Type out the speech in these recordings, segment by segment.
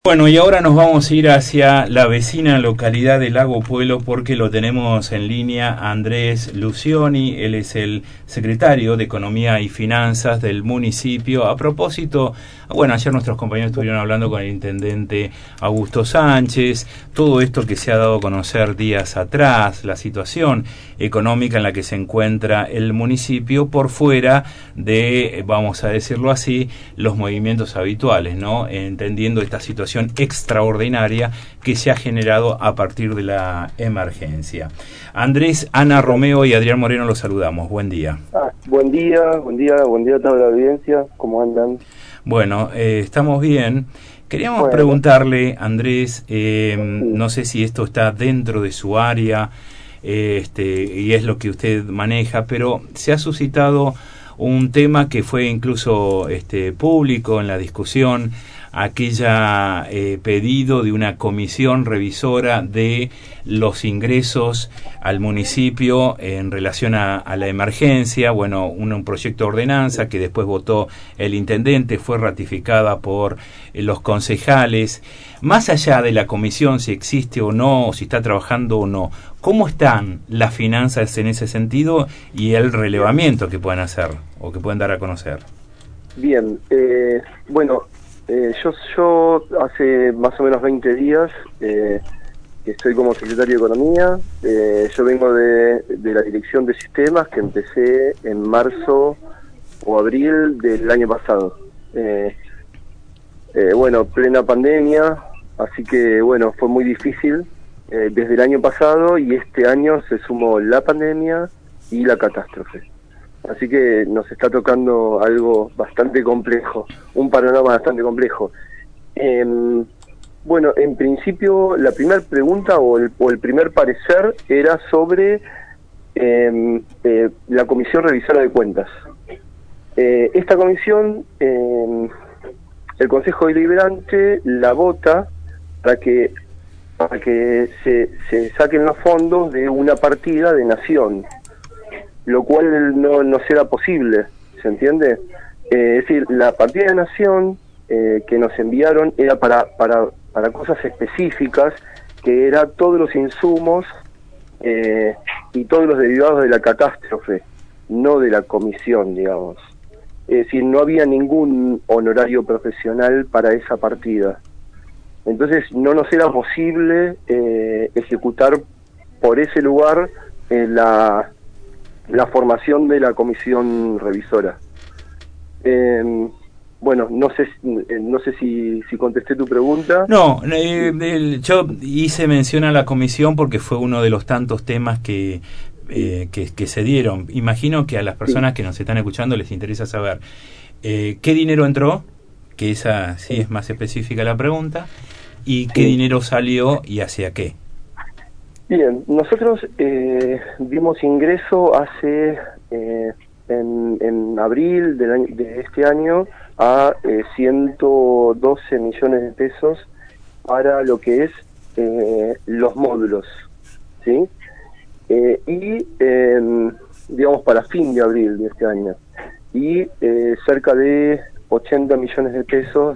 Bueno, y ahora nos vamos a ir hacia la vecina localidad de Lago Puelo porque lo tenemos en línea a Andrés Lucioni. Él es el secretario de Economía y Finanzas del municipio. A propósito, bueno, ayer nuestros compañeros estuvieron hablando con el intendente Augusto Sánchez, todo esto que se ha dado a conocer días atrás, la situación económica en la que se encuentra el municipio por fuera de, vamos a decirlo así, los movimientos habituales, ¿no? Entendiendo esta situación extraordinaria que se ha generado a partir de la emergencia. Andrés, Ana Romeo y Adrián Moreno los saludamos. Buen día. Buen día a toda la audiencia. ¿Cómo andan? Bueno, estamos bien. Queríamos preguntarle, Andrés, no sé si esto está dentro de su área y es lo que usted maneja, pero se ha suscitado un tema que fue incluso público en la discusión, aquella pedido de una comisión revisora de los ingresos al municipio en relación a la emergencia. Bueno, un proyecto de ordenanza que después votó el intendente, fue ratificada por los concejales. Más allá de la comisión, si existe o no, o si está trabajando o no, ¿cómo están las finanzas en ese sentido y el relevamiento que pueden hacer o que pueden dar a conocer? Bien, yo hace más o menos 20 días que estoy como secretario de Economía. Yo vengo de la Dirección de Sistemas, que empecé en marzo o abril del año pasado. Plena pandemia, así que fue muy difícil desde el año pasado, y este año se sumó la pandemia y la catástrofe. Así que nos está tocando algo bastante complejo, un panorama bastante complejo. En principio, la primera pregunta o el primer parecer era sobre la Comisión Revisora de Cuentas. Esta comisión, el Consejo Deliberante la vota para que se saquen los fondos de una partida de Nación, lo cual no será posible, ¿se entiende? Es decir, la partida de Nación que nos enviaron era para cosas específicas, que era todos los insumos y todos los derivados de la catástrofe, no de la comisión, digamos. Es decir, no había ningún honorario profesional para esa partida. Entonces no nos era posible ejecutar por ese lugar la formación de la comisión revisora. No sé si contesté tu pregunta. No, yo hice mención a la comisión porque fue uno de los tantos temas que se dieron. Imagino que a las personas que nos están escuchando les interesa saber qué dinero entró, que esa sí es más específica la pregunta, y qué dinero salió y hacia qué. Bien, nosotros dimos ingreso hace en abril de este año a 112 millones de pesos para lo que es los módulos, ¿sí? Digamos para fin de abril de este año, y cerca de 80 millones de pesos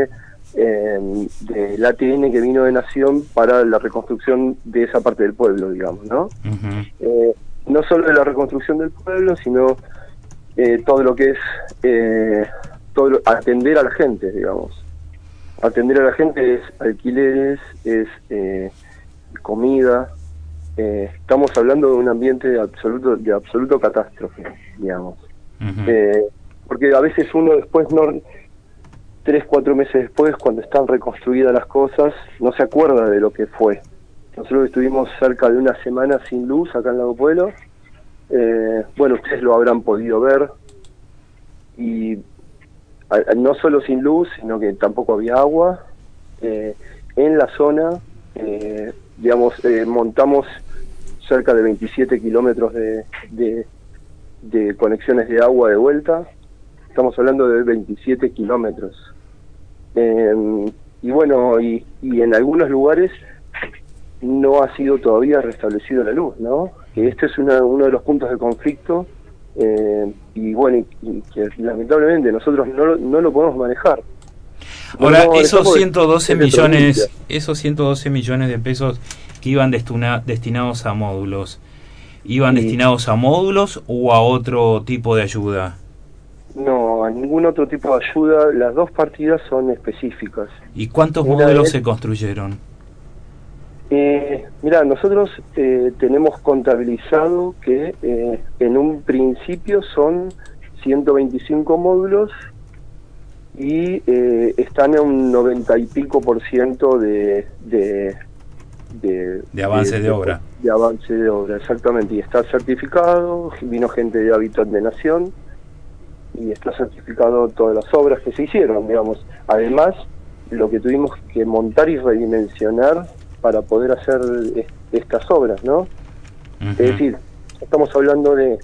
del ATN que vino de Nación para la reconstrucción de esa parte del pueblo, digamos, ¿no? Uh-huh. No solo de la reconstrucción del pueblo, sino todo lo que es atender a la gente, digamos. Atender a la gente es alquileres, es comida. Estamos hablando de un ambiente de absoluto catástrofe, digamos. Uh-huh. Porque a veces uno después 3-4 meses después, cuando están reconstruidas las cosas, no se acuerda de lo que fue. Nosotros estuvimos cerca de una semana sin luz acá en Lago Puelo. Ustedes lo habrán podido ver. Y no solo sin luz, sino que tampoco había agua. En la zona, montamos cerca de 27 kilómetros de conexiones de agua de vuelta. Estamos hablando de 27 kilómetros. Y en algunos lugares no ha sido todavía restablecido la luz, ¿no? Que este es uno de los puntos de conflicto, y que lamentablemente nosotros no lo podemos manejar. Ahora, esos 112 millones, esos 112 millones de pesos que iban destinados a módulos, ¿iban destinados a módulos o a otro tipo de ayuda? No, a ningún otro tipo de ayuda. Las dos partidas son específicas. ¿Y cuántos módulos se construyeron? Mira, nosotros tenemos contabilizado que en un principio son 125 módulos y están en un 90 y pico % de avance de obra. De avance de obra, exactamente. Y está certificado, vino gente de Hábitat de Nación y está certificado todas las obras que se hicieron, digamos. Además, lo que tuvimos que montar y redimensionar para poder hacer estas obras, ¿no? Es decir, estamos hablando de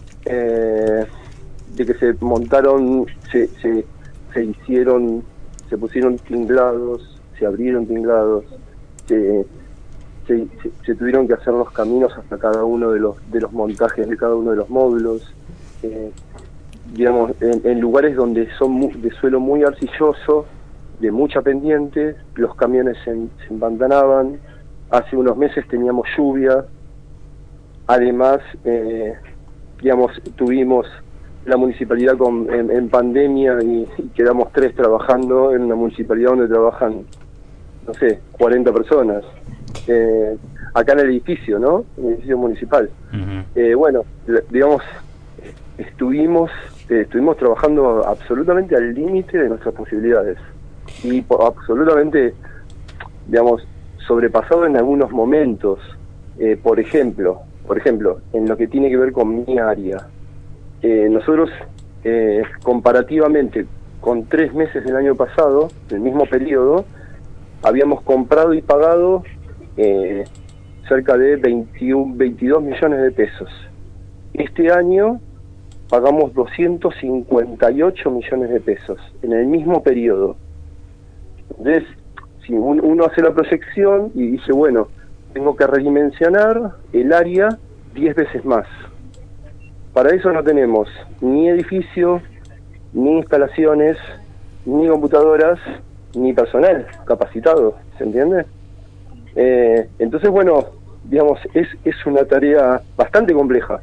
que se montaron, se pusieron tinglados, se abrieron tinglados, se tuvieron que hacer los caminos hasta cada uno de los montajes de cada uno de los módulos, digamos, en lugares donde son de suelo muy arcilloso, de mucha pendiente, los camiones se embandanaban. Hace unos meses teníamos lluvia, además, digamos, tuvimos la municipalidad en pandemia y quedamos 3 trabajando en una municipalidad donde trabajan, no sé, 40 personas, acá en el edificio, ¿no? En el edificio municipal. Bueno, digamos, estuvimos trabajando absolutamente al límite de nuestras posibilidades y absolutamente, digamos, sobrepasado en algunos momentos. Por ejemplo, en lo que tiene que ver con mi área, nosotros comparativamente con 3 meses del año pasado, el mismo periodo, habíamos comprado y pagado cerca de 22 millones de pesos. Este año pagamos 258 millones de pesos en el mismo periodo. Entonces, si uno hace la proyección y dice, bueno, tengo que redimensionar el área 10 veces más. Para eso no tenemos ni edificio, ni instalaciones, ni computadoras, ni personal capacitado, ¿se entiende? Entonces, bueno, digamos, es una tarea bastante compleja.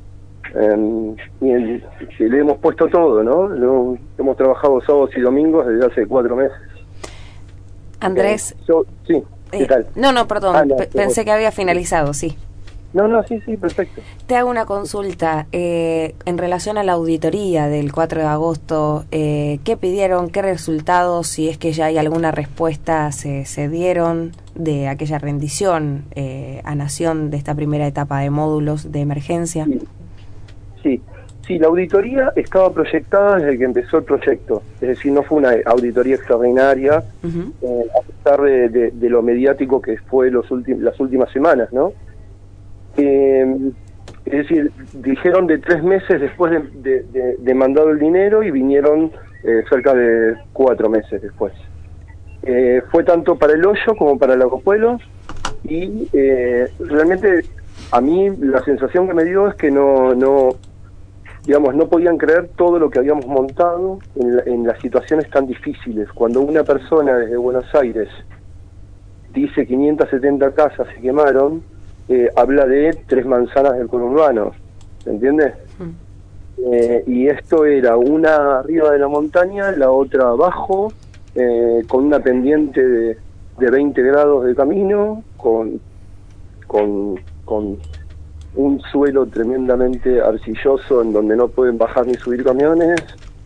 Y le hemos puesto todo, ¿no? Hemos trabajado sábados y domingos desde hace 4 meses. Andrés. Sí, ¿qué tal? No, perdón, pensé que había finalizado, sí. No, sí, perfecto. Te hago una consulta en relación a la auditoría del 4 de agosto. ¿Qué pidieron? ¿Qué resultados? Si es que ya hay alguna respuesta, se dieron de aquella rendición a Nación de esta primera etapa de módulos de emergencia. Sí, la auditoría estaba proyectada desde que empezó el proyecto, es decir, no fue una auditoría extraordinaria, a pesar de lo mediático que fue las últimas semanas, ¿no? Es decir, dijeron de 3 meses después de mandado el dinero y vinieron cerca de 4 meses después. Fue tanto para el hoyo como para el Agopuelo y realmente a mí la sensación que me dio es que no podían creer todo lo que habíamos montado en las situaciones tan difíciles. Cuando una persona desde Buenos Aires dice 570 casas se quemaron, habla de 3 manzanas del conurbano, ¿se entiende? Y esto era una arriba de la montaña, la otra abajo, con una pendiente de 20 grados de camino, con un suelo tremendamente arcilloso en donde no pueden bajar ni subir camiones.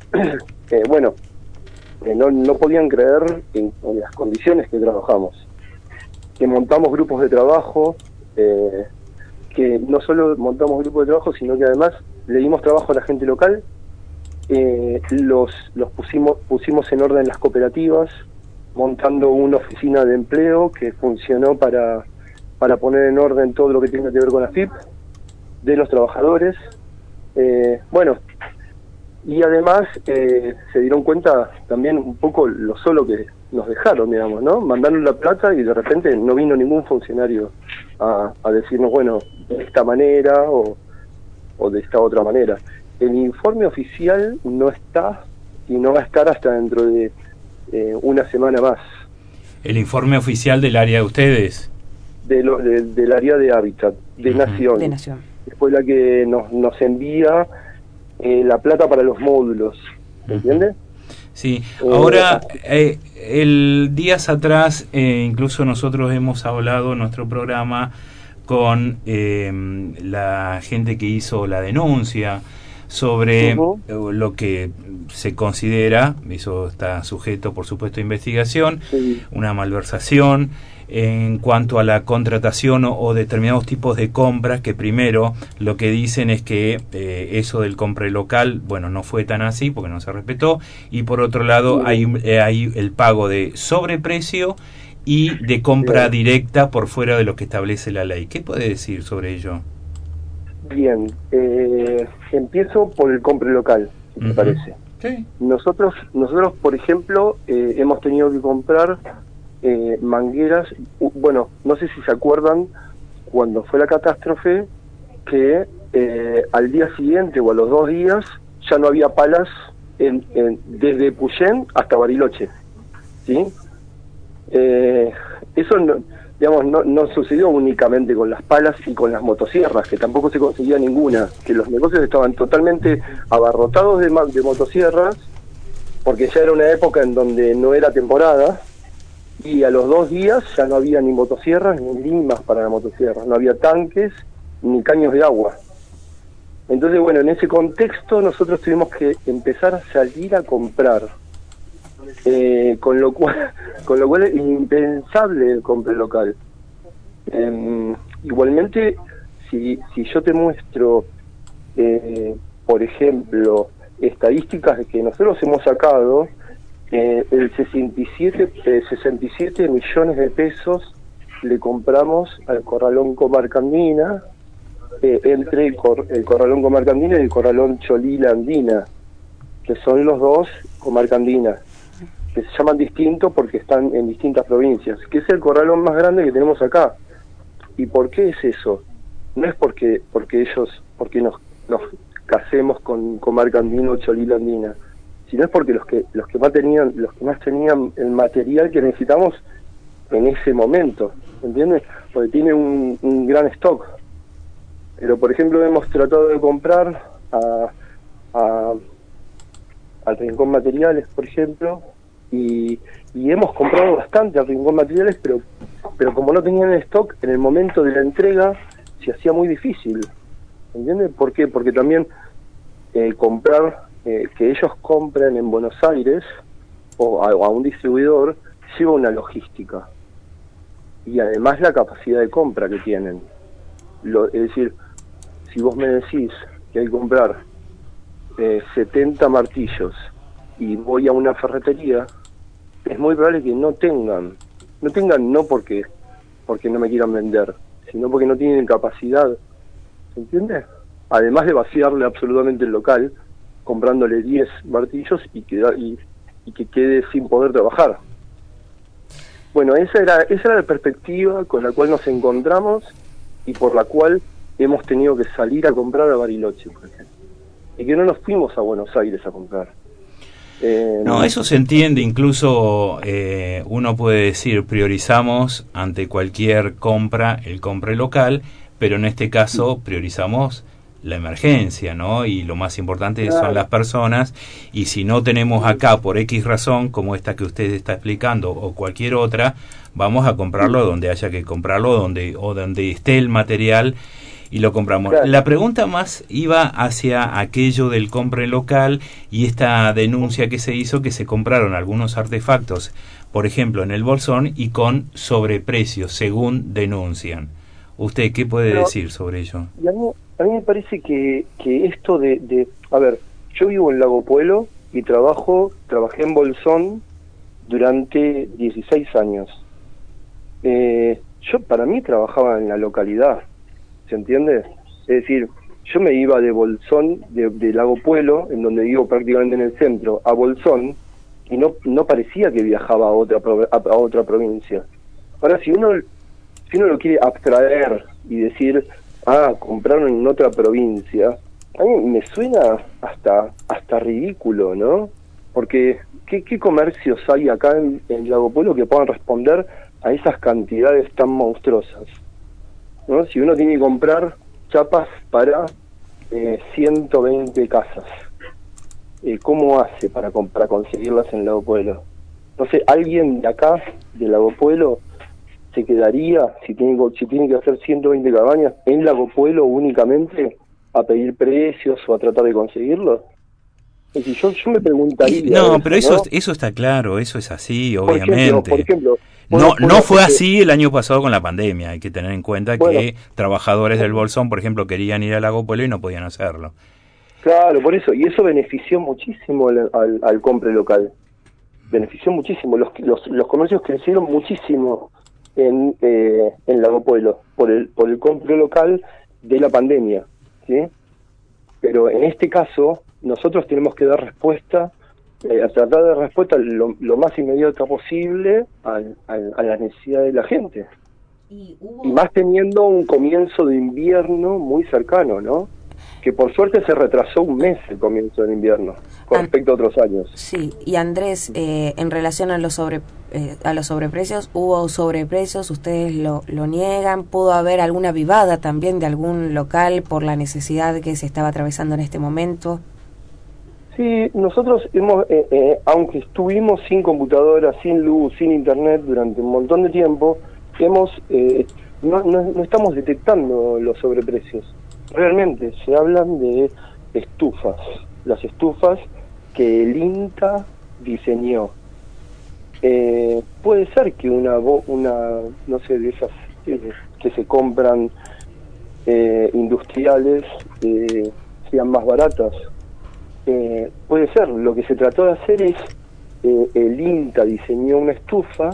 No podían creer en las condiciones que trabajamos, que montamos grupos de trabajo, que no solo montamos grupos de trabajo, sino que además le dimos trabajo a la gente local, los pusimos en orden las cooperativas, montando una oficina de empleo que funcionó para poner en orden todo lo que tenga que ver con la FIP de los trabajadores. Y además se dieron cuenta también un poco lo solo que nos dejaron, digamos, ¿no? Mandaron la plata y de repente no vino ningún funcionario a decirnos, bueno, de esta manera o de esta otra manera. El informe oficial no está y no va a estar hasta dentro de una semana más. ¿El informe oficial del área de ustedes? Del área de hábitat, de Nación. De Nación. Después la que nos envía la plata para los módulos, ¿entiendes? Sí, ahora, días atrás, incluso nosotros hemos hablado en nuestro programa con la gente que hizo la denuncia sobre lo que se considera, eso está sujeto por supuesto a investigación, una malversación en cuanto a la contratación o determinados tipos de compras, que primero lo que dicen es que eso del compre local, bueno, no fue tan así porque no se respetó, y por otro lado hay el pago de sobreprecio y de compra directa por fuera de lo que establece la ley. ¿Qué puede decir sobre ello? Bien, empiezo por el compre local, si te parece. Sí. Nosotros, por ejemplo, hemos tenido que comprar mangueras. Bueno, no sé si se acuerdan cuando fue la catástrofe, que al día siguiente o a los 2 días ya no había palas desde Puyén hasta Bariloche, ¿sí? Eso no sucedió únicamente con las palas y con las motosierras, que tampoco se conseguía ninguna, que los negocios estaban totalmente abarrotados de motosierras, porque ya era una época en donde no era temporada, y a los 2 días ya no había ni motosierras ni limas para la motosierra, no había tanques ni caños de agua. Entonces, bueno, en ese contexto nosotros tuvimos que empezar a salir a comprar, con lo cual es impensable el compre local. Igualmente, si yo te muestro, por ejemplo, estadísticas que nosotros hemos sacado, el 67 millones de pesos le compramos al Corralón Comarca Andina, entre el Corralón Comarca Andina y el Corralón Cholila Andina, que son los dos Comarca Andina, que se llaman distintos porque están en distintas provincias, que es el corralón más grande que tenemos acá. ¿Y por qué es eso? No es porque nos casemos con Comarca Andina o Cholila Andina, sino es porque los que más tenían el material que necesitamos en ese momento, ¿entiendes? Porque tiene un gran stock. Pero por ejemplo hemos tratado de comprar al Rincón Materiales, por ejemplo, y hemos comprado bastante al Rincón Materiales, pero como no tenían stock, en el momento de la entrega se hacía muy difícil, ¿entiendes? ¿Por qué? Porque también comprar, que ellos compren en Buenos Aires o a un distribuidor, lleva una logística y además la capacidad de compra que tienen. Es decir, si vos me decís que hay que comprar 70 martillos y voy a una ferretería, es muy probable que no tengan no porque no me quieran vender, sino porque no tienen capacidad, ¿se entiende? Además de vaciarle absolutamente el local, comprándole 10 martillos y que quede sin poder trabajar. Bueno, esa era la perspectiva con la cual nos encontramos y por la cual hemos tenido que salir a comprar a Bariloche, por ejemplo. Y que no nos fuimos a Buenos Aires a comprar. No, eso se entiende, incluso uno puede decir, priorizamos ante cualquier compra el compre local, pero en este caso priorizamos la emergencia, ¿no? Y lo más importante son las personas, y si no tenemos acá por X razón, como esta que usted está explicando, o cualquier otra, vamos a comprarlo donde haya que comprarlo, donde esté el material, y lo compramos. La pregunta más iba hacia aquello del compre local y esta denuncia que se hizo, que se compraron algunos artefactos, por ejemplo, en el Bolsón y con sobreprecio, según denuncian. ¿Usted qué puede decir sobre ello? Y a mí me parece que esto a ver, yo vivo en Lago Puelo y trabajé en Bolsón durante 16 años. Yo para mí trabajaba en la localidad, ¿se entiende? Es decir, yo me iba de Bolsón, de Lago Puelo, en donde vivo prácticamente en el centro, a Bolsón, y no parecía que viajaba a otra provincia. Ahora, si uno lo quiere abstraer y decir, compraron en otra provincia, a mí me suena hasta ridículo, ¿no? Porque, ¿qué comercios hay acá en Lago Pueblo que puedan responder a esas cantidades tan monstruosas? ¿No? Si uno tiene que comprar chapas para 120 casas, ¿cómo hace para conseguirlas en Lago Pueblo? No sé, ¿alguien de acá, de Lago Pueblo, se quedaría, si tiene que hacer 120 cabañas en Lago Pueblo únicamente, a pedir precios o a tratar de conseguirlos? Es decir, yo me preguntaría... No, pero ¿no? eso está claro, eso es así, obviamente. Por ejemplo, no fue así el año pasado con la pandemia. Hay que tener en cuenta que trabajadores del Bolsón, por ejemplo, querían ir a Lago Pueblo y no podían hacerlo. Claro, por eso. Y eso benefició muchísimo al compre local. Benefició muchísimo. Los comercios crecieron muchísimo en Lago Pueblo por el compre local de la pandemia, ¿sí? Pero en este caso, nosotros tenemos que dar respuesta, tratar de dar respuesta lo más inmediata posible a las necesidades de la gente. Y más teniendo un comienzo de invierno muy cercano, ¿no? Que por suerte se retrasó un mes el comienzo del invierno con respecto a otros años. Sí, y Andrés, en relación a los sobreprecios, ¿hubo sobreprecios? ¿Ustedes lo niegan? ¿Pudo haber alguna vivada también de algún local por la necesidad que se estaba atravesando en este momento? Sí, nosotros hemos, aunque estuvimos sin computadoras, sin luz, sin internet durante un montón de tiempo, no estamos detectando los sobreprecios. Realmente se hablan de estufas, las estufas que el INTA diseñó. Puede ser que una no sé, de esas que se compran industriales sean más baratas. Puede ser. Lo que se trató de hacer es el INTA diseñó una estufa,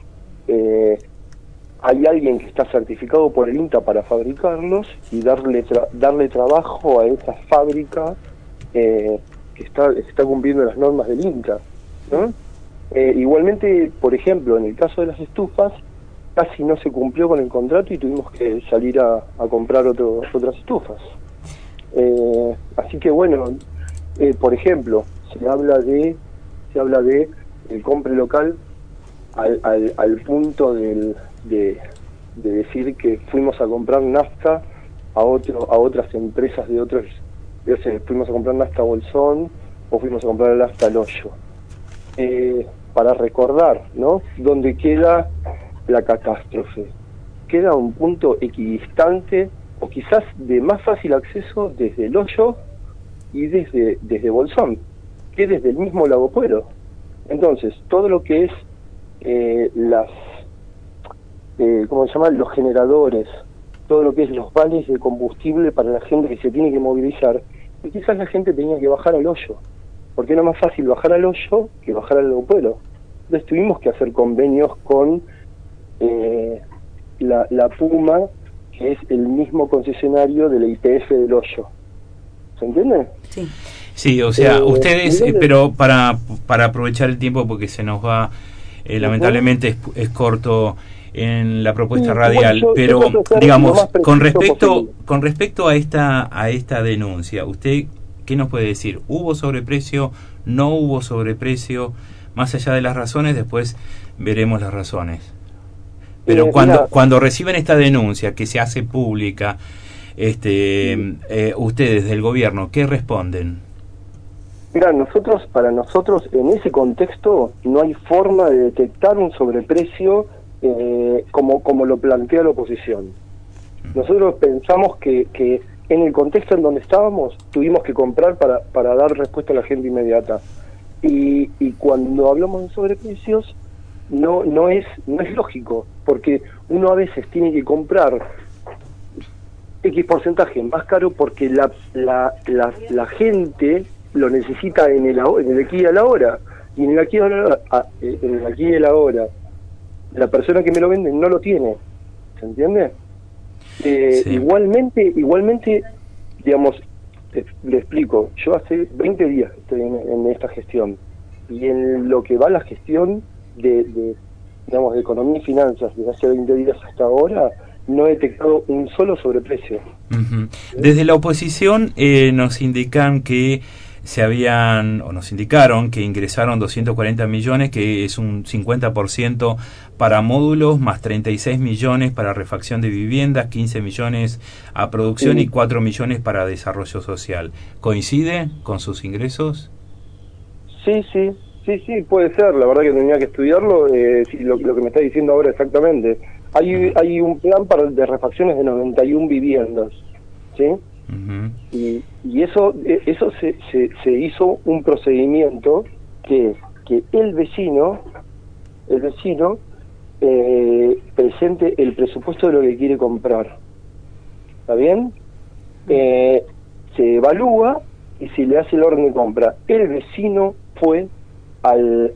hay alguien que está certificado por el INTA para fabricarlos y darle trabajo a esa fábrica que está cumpliendo las normas del INTA, ¿no? Igualmente, por ejemplo, en el caso de las estufas, casi no se cumplió con el contrato y tuvimos que salir a comprar otras estufas. Así que bueno, por ejemplo, se habla de el compre local al punto de decir que fuimos a comprar nafta a otras empresas de otros, fuimos a comprar nafta a Bolsón o fuimos a comprar nafta al Hoyo, para recordar, ¿no?, dónde queda la catástrofe. Queda un punto equidistante o quizás de más fácil acceso desde el Hoyo y desde Bolsón, que desde el mismo Lago Pueblo. Entonces, todo lo que es ¿cómo se llama?, los generadores, todo lo que es los vales de combustible para la gente que se tiene que movilizar, y quizás la gente tenía que bajar al Hoyo, porque era más fácil bajar al Hoyo que bajar al Lago Pueblo. Entonces tuvimos que hacer convenios con la Puma, que es el mismo concesionario de la YPF del Hoyo. ¿Se entiende? Sí. Sí, o sea, ustedes, pero para aprovechar el tiempo, porque se nos va, lamentablemente es corto en la propuesta radial, pero digamos, con respecto a esta denuncia, ¿usted qué nos puede decir? ¿Hubo sobreprecio? ¿No hubo sobreprecio? Más allá de las razones, después veremos las razones. Pero cuando reciben esta denuncia que se hace pública, ustedes del gobierno, ¿qué responden? Mira, para nosotros en ese contexto no hay forma de detectar un sobreprecio como lo plantea la oposición. Nosotros pensamos que en el contexto en donde estábamos tuvimos que comprar para dar respuesta a la gente inmediata. Y cuando hablamos de sobreprecios no es lógico, porque uno a veces tiene que comprar X porcentaje más caro porque la gente lo necesita en el aquí y a la hora, y en el aquí y a la hora la persona que me lo vende no lo tiene, ¿se entiende? Sí. Igualmente, digamos, le explico, yo hace 20 días estoy en esta gestión, y en lo que va la gestión de economía y finanzas desde hace 20 días hasta ahora, no he detectado un solo sobreprecio. Desde la oposición nos indican que se habían, o nos indicaron, que ingresaron 240 millones, que es un 50% para módulos, más 36 millones para refacción de viviendas, 15 millones a producción y 4 millones para desarrollo social. ¿Coincide con sus ingresos? Sí, puede ser. La verdad que tendría que estudiarlo. Lo que me está diciendo ahora exactamente. Hay un plan de refacciones de 91 viviendas, ¿sí? Y eso se hizo un procedimiento que el vecino presente el presupuesto de lo que quiere comprar. ¿Está bien? Se evalúa y se le hace el orden de compra. El vecino fue al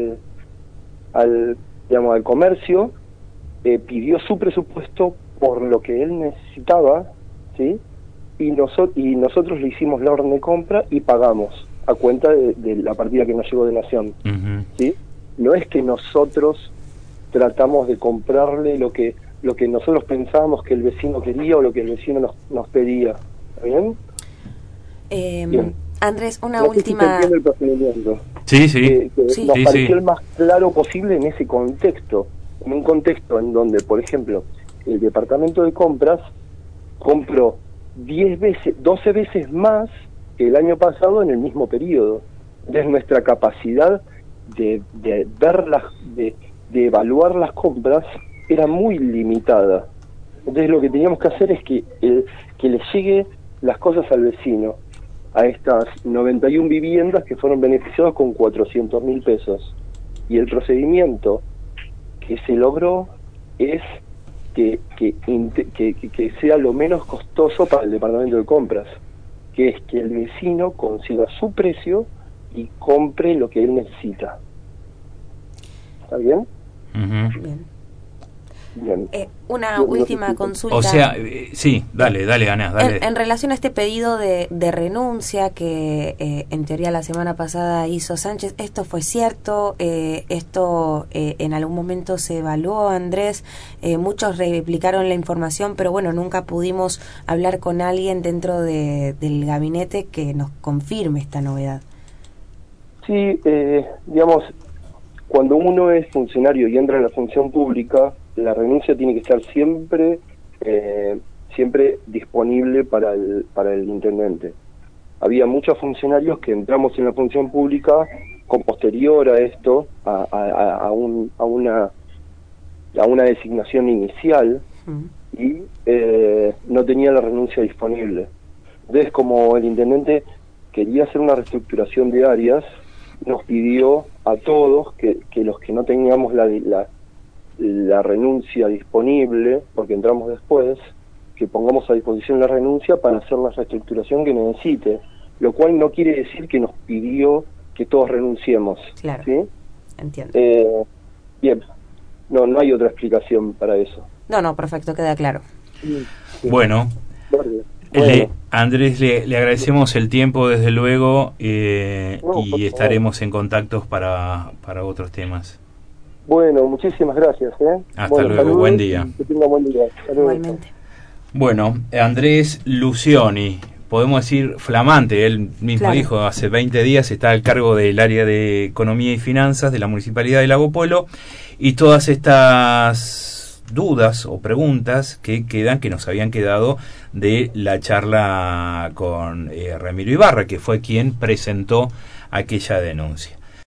comercio, pidió su presupuesto por lo que él necesitaba, ¿sí? Y nosotros le hicimos la orden de compra y pagamos a cuenta de la partida que nos llegó de Nación. ¿Sí? No es que nosotros tratamos de comprarle lo que nosotros pensábamos que el vecino quería o lo que el vecino nos pedía. ¿Está bien? Bien. Andrés, una última... El procedimiento. Sí. Nos pareció el más claro posible en ese contexto. En un contexto en donde, por ejemplo, el departamento de compras compró 12 veces más que el año pasado en el mismo periodo. Entonces nuestra capacidad de evaluar las compras era muy limitada. Entonces lo que teníamos que hacer es que le llegue las cosas al vecino, a estas 91 viviendas que fueron beneficiadas con 400.000 pesos. Y el procedimiento que se logró es que sea lo menos costoso para el departamento de compras, que es que el vecino consiga su precio y compre lo que él necesita. ¿Está bien? Bien. Una última consulta. O sea, sí, dale, Ana, dale. En relación a este pedido de renuncia que en teoría la semana pasada hizo Sánchez, ¿esto fue cierto? ¿Esto en algún momento se evaluó, Andrés? Muchos replicaron la información, pero bueno, nunca pudimos hablar con alguien dentro del gabinete que nos confirme esta novedad. Sí, digamos, cuando uno es funcionario y entra en la función pública, la renuncia tiene que estar siempre disponible para el intendente. Había muchos funcionarios que entramos en la función pública con posterior a esto, a una designación inicial, y no tenía la renuncia disponible. Entonces, como el intendente quería hacer una reestructuración de áreas, nos pidió a todos que los que no teníamos la renuncia disponible, porque entramos después, que pongamos a disposición la renuncia para hacer la reestructuración que necesite, lo cual no quiere decir que nos pidió que todos renunciemos. Claro, ¿sí? Entiendo. Bien, no hay otra explicación para eso. No, perfecto, queda claro. Sí. Bueno, Andrés, le agradecemos el tiempo desde luego y estaremos en contactos para otros temas. Bueno, muchísimas gracias. Hasta luego, saludos, buen día. Que tenga buen día. Igualmente. Bueno, Andrés Lucioni, podemos decir flamante, él mismo dijo, hace 20 días está al cargo del área de Economía y Finanzas de la Municipalidad de Lago Puelo, y todas estas dudas o preguntas que nos habían quedado de la charla con Ramiro Ibarra, que fue quien presentó aquella denuncia.